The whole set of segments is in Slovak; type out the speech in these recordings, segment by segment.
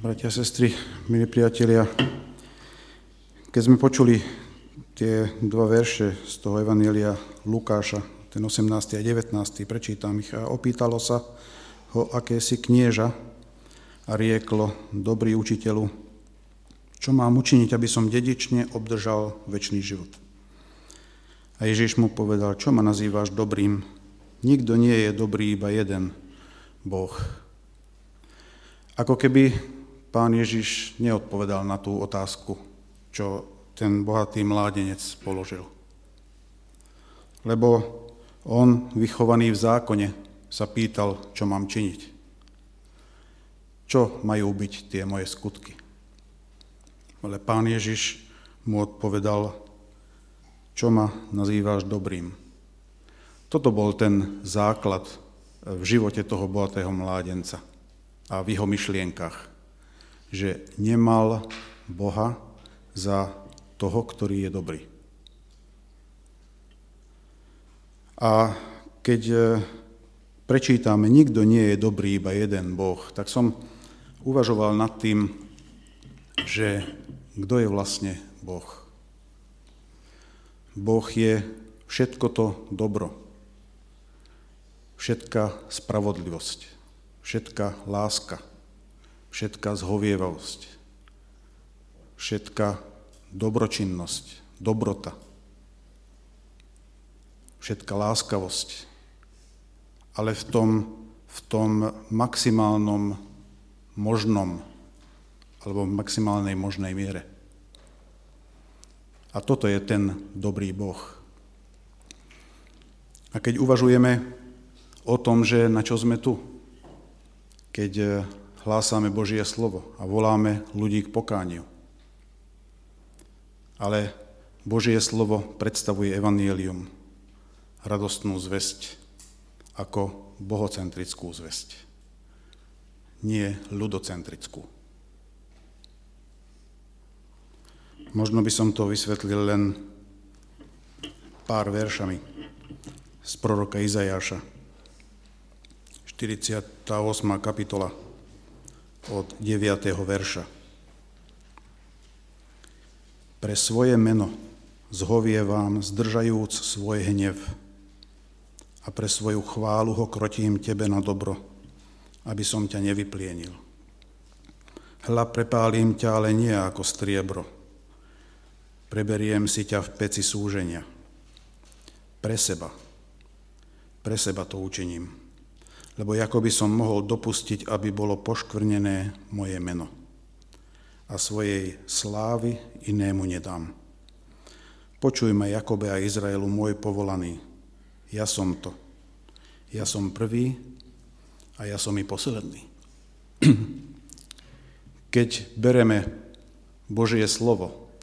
Bratia a sestry, milí priatelia, keď sme počuli tie dva verše z toho Evanjelia Lukáša, ten 18. a 19. prečítam ich, a opýtalo sa ho akési knieža a rieklo: Dobrý učiteľu, čo mám učiniť, aby som dedične obdržal večný život? A Ježiš mu povedal: Čo ma nazývaš dobrým? Nikto nie je dobrý, iba jeden, Boh. Ako keby Pán Ježiš neodpovedal na tú otázku, čo ten bohatý mládenec položil. Lebo on, vychovaný v zákone, sa pýtal, čo mám činiť. Čo majú byť tie moje skutky? Ale Pán Ježiš mu odpovedal: Čo ma nazývaš dobrým? Toto bol ten základ v živote toho bohatého mládenca a v jeho myšlienkach, že nemal Boha za toho, ktorý je dobrý. A keď prečítame, nikto nie je dobrý, iba jeden Boh, tak som uvažoval nad tým, že kto je vlastne Boh. Boh je všetko to dobro, všetká spravodlivosť, všetká láska, všetká zhovievavosť, všetká dobročinnosť, dobrota, všetká láskavosť, ale v tom maximálnom možnom alebo v maximálnej možnej miere. A toto je ten dobrý Boh. A keď uvažujeme o tom, že na čo sme tu, keď hlásame Božie slovo a voláme ľudí k pokániu. Ale Božie slovo predstavuje evanjelium, radostnú zvesť, ako bohocentrickú zvesť, nie ľudocentrickú. Možno by som to vysvetlil len pár veršami z proroka Izajáša, 48. kapitola, od 9. verša. Pre svoje meno zhovievam, zdržajúc svoj hnev, a pre svoju chválu ho krotím tebe na dobro, aby som ťa nevyplienil. Hľa, prepálim ťa, ale nie ako striebro. Preberiem si ťa v peci súženia. Pre seba to učiním. Lebo ako by som mohol dopustiť, aby bolo poškvrnené moje meno. A svojej slávy inému nedám. Počuj ma, Jakobe a Izraelu, môj povolaný. Ja som to. Ja som prvý a ja som i posledný. Keď bereme Božie slovo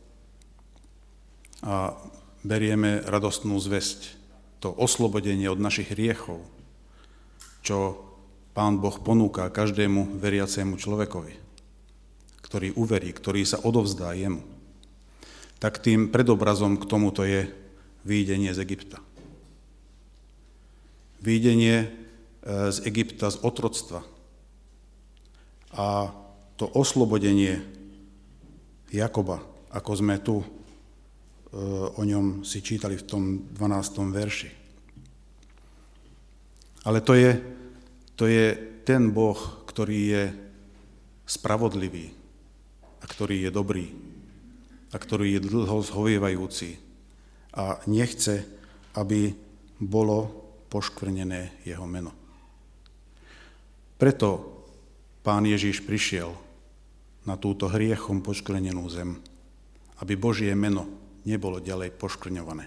a berieme radostnú zvesť, to oslobodenie od našich hriechov, čo Pán Boh ponúka každému veriacému človekovi, ktorý uverí, ktorý sa odovzdá jemu, tak tým predobrazom k tomuto je vyjdenie z Egypta. Vyjdenie z Egypta, z otroctva. A to oslobodenie Jakoba, ako sme tu o ňom si čítali v tom 12. verši. Ale to je ten Boh, ktorý je spravodlivý a ktorý je dobrý a ktorý je dlho zhovievajúci a nechce, aby bolo poškvrnené jeho meno. Preto Pán Ježiš prišiel na túto hriechom poškvrnenú zem, aby Božie meno nebolo ďalej poškvrňované.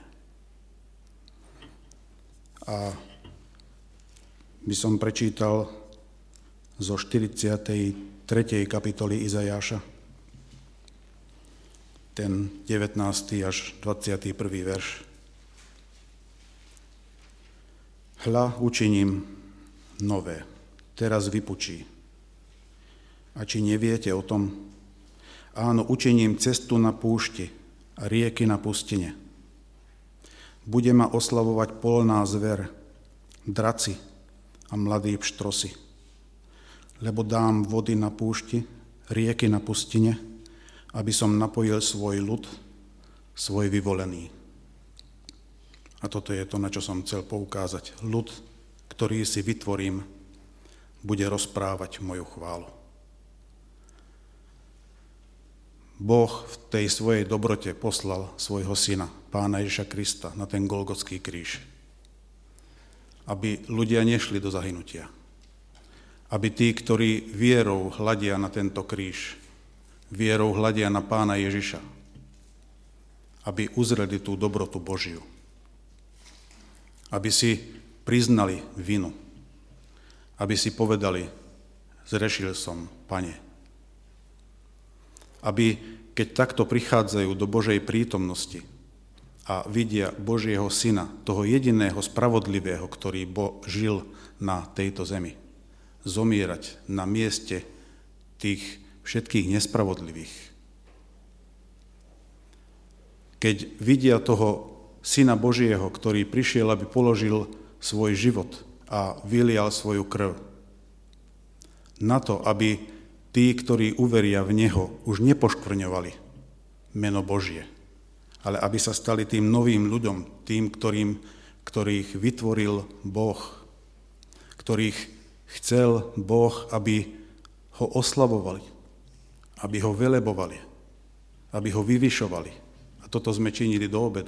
A by som prečítal zo 43. kapitoly Izajáša, ten 19. až 21. verš. Hľa, učiním nové, teraz vypučí. A či neviete o tom? Áno, učiním cestu na púšti a rieky na pustine. Bude ma oslavovať polná zver, draci a mladí pštrosi. Lebo dám vody na púšti rieky na pustine, aby som napojil svoj ľud, svoj vyvolený. A toto je to, na čo som chcel poukázať. Ľud, ktorý si vytvorím, bude rozprávať moju chválu. Boh v tej svojej dobrote poslal svojho syna, Pána Ježiša Krista, na ten Golgotský kríž. Aby ľudia nešli do zahynutia. Aby tí, ktorí vierou hľadia na tento kríž, vierou hľadia na Pána Ježiša, aby uzreli tú dobrotu Božiu. Aby si priznali vinu. Aby si povedali, zrešil som, Pane. Aby, keď takto prichádzajú do Božej prítomnosti a vidia Božieho Syna, toho jediného spravodlivého, ktorý žil na tejto zemi, zomierať na mieste tých všetkých nespravodlivých. Keď vidia toho Syna Božieho, ktorý prišiel, aby položil svoj život a vylial svoju krv, na to, aby tí, ktorí uveria v Neho, už nepoškvrňovali meno Božie, ale aby sa stali tým novým ľuďom, tým, ktorých vytvoril Boh, ktorých chcel Boh, aby ho oslavovali, aby ho velebovali, aby ho vyvyšovali. A toto sme činili do obedu.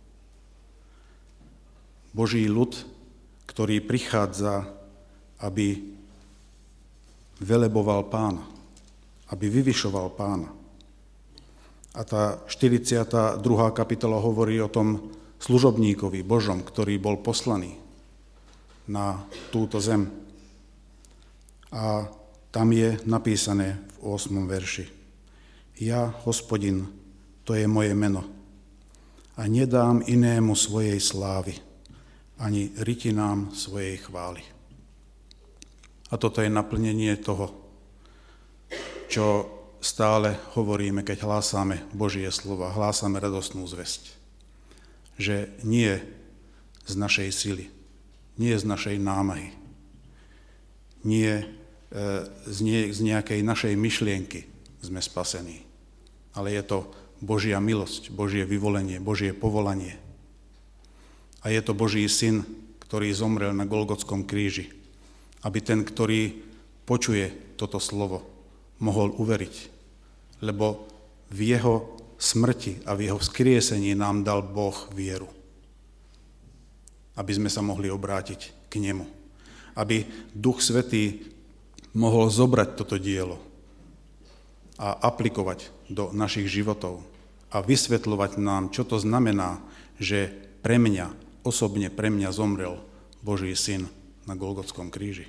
Boží ľud, ktorý prichádza, aby veleboval Pána, aby vyvyšoval Pána. A tá 42. kapitola hovorí o tom služobníkovi Božom, ktorý bol poslaný na túto zem. A tam je napísané v 8. verši. Ja, Hospodin, to je moje meno. A nedám inému svojej slávy, ani rytinám svojej chvály. A toto je naplnenie toho, čo stále hovoríme, keď hlásame Božie slova, hlásame radostnú zvesť. Že nie z našej sily, nie z našej námahy, nie z nejakej našej myšlienky sme spasení, ale je to Božia milosť, Božie vyvolenie, Božie povolanie. A je to Boží syn, ktorý zomrel na Golgotskom kríži, aby ten, ktorý počuje toto slovo, mohol uveriť, lebo v jeho smrti a v jeho vzkriesení nám dal Boh vieru, aby sme sa mohli obrátiť k nemu, aby Duch Svätý mohol zobrať toto dielo a aplikovať do našich životov a vysvetľovať nám, čo to znamená, že pre mňa, osobne pre mňa zomrel Boží syn na Golgotskom kríži.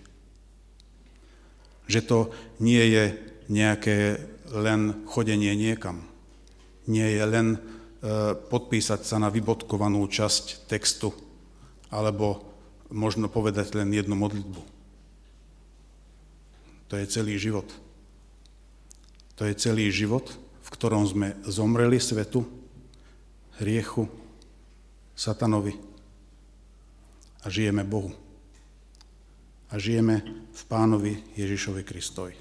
Že to nie je nejaké len chodenie niekam. Nie je len podpísať sa na vybodkovanú časť textu alebo možno povedať len jednu modlitbu. To je celý život. To je celý život, v ktorom sme zomreli svetu, hriechu, satanovi a žijeme Bohu. A žijeme v Pánovi Ježišovi Kristovi.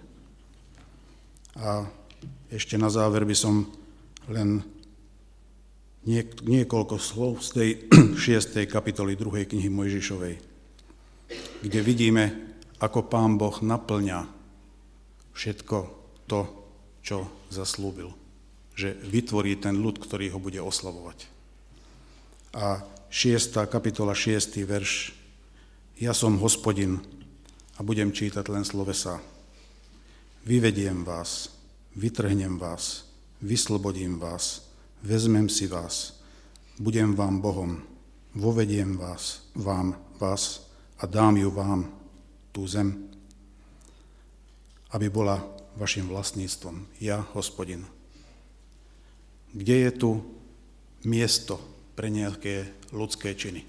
A ešte na záver by som len niekoľko slov z tej 6. kapitoly 2. knihy Mojžišovej, kde vidíme, ako Pán Boh naplňa všetko to, čo zaslúbil. Že vytvorí ten ľud, ktorý ho bude oslavovať. A 6. kapitola, 6. verš. Ja som Hospodin a budem čítať len slovesá. Vyvediem vás, vytrhnem vás, vyslobodím vás, vezmem si vás, budem vám Bohom, vovediem vás a dám ju vám, tú zem, aby bola vašim vlastníctvom. Ja, Hospodin. Kde je tu miesto pre nejaké ľudské činy?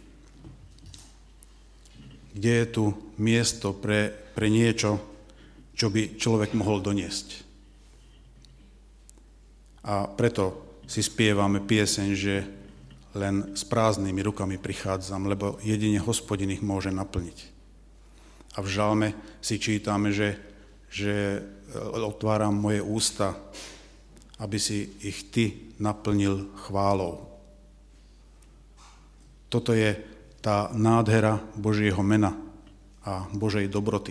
Kde je tu miesto pre niečo, čo by človek mohol doniesť? A preto si spievame pieseň, že len s prázdnymi rukami prichádzam, lebo jedine Hospodin ich môže naplniť. A v žalme si čítame, že že otváram moje ústa, aby si ich ty naplnil chválou. Toto je tá nádhera Božieho mena a Božej dobroty.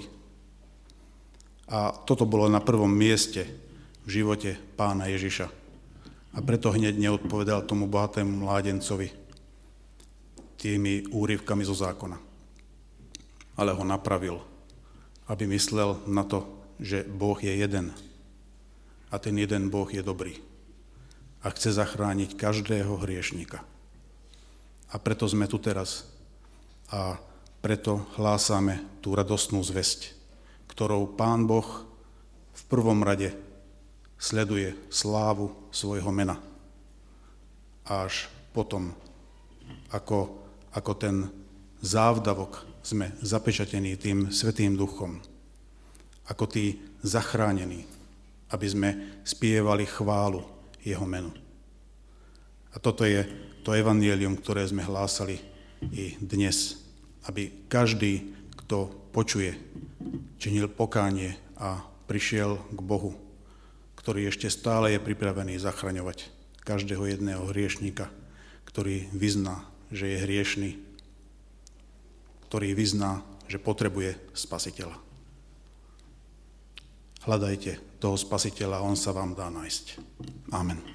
A toto bolo na prvom mieste v živote Pána Ježiša. A preto hneď neodpovedal tomu bohatému mládencovi tými úryvkami zo zákona. Ale ho napravil, aby myslel na to, že Boh je jeden. A ten jeden Boh je dobrý. A chce zachrániť každého hriešnika. A preto sme tu teraz. A preto hlásame tú radostnú zvesť, ktorou Pán Boh v prvom rade sleduje slávu svojho mena. Až potom, ako ten závdavok sme zapečatení tým Svätým Duchom, ako tí zachránení, aby sme spievali chválu jeho menu. A toto je to evanjelium, ktoré sme hlásali i dnes, aby každý, kto počuje, činil pokánie a prišiel k Bohu, ktorý ešte stále je pripravený zachraňovať každého jedného hriešníka, ktorý vyzná, že je hriešný, ktorý vyzná, že potrebuje Spasiteľa. Hľadajte toho Spasiteľa, on sa vám dá nájsť. Amen.